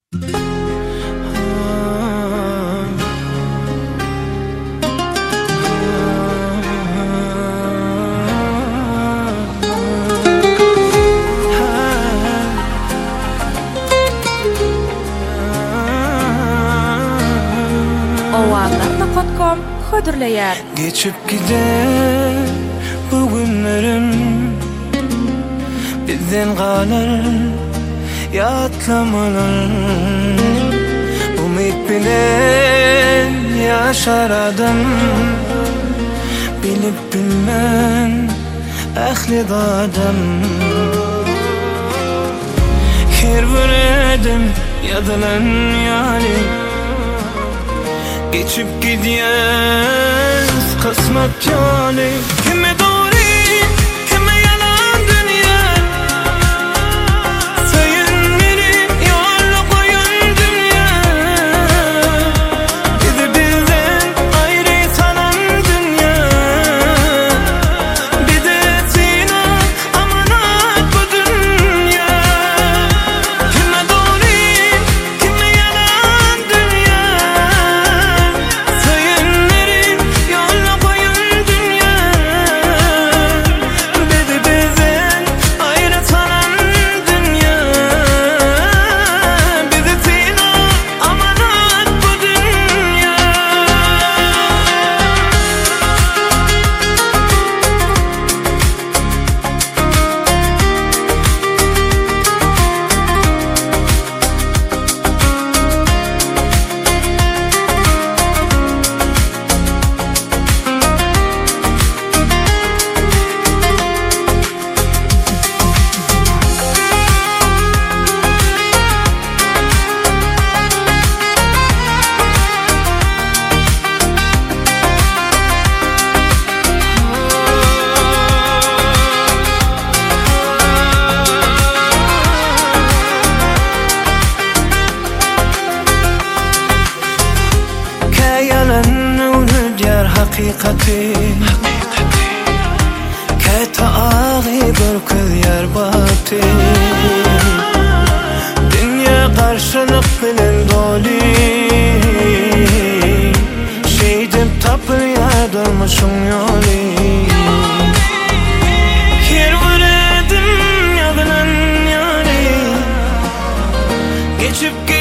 Owanlar.com hödürleýär. Geçip gider bu günlerim, bizden galar yatlamalar. Umit bilen yaşar adam, bilip bilmem ahli adam. Her bir edem yadılan yani, geçip gidiyoruz kısmet yani. Kime doğru, kime yalan dünya, sayın beni yolla koyun dünya. Bizi bizden ayrı sanan dünya, bize sina amanat bu dünya. Kime doğru, kime yalan dünya, hakikati kata aği börküz yer batı. Dünya karşılık bilen doli, şeydip tapıl yadırmışın yoli. Her bir edim yadılan yani, geçip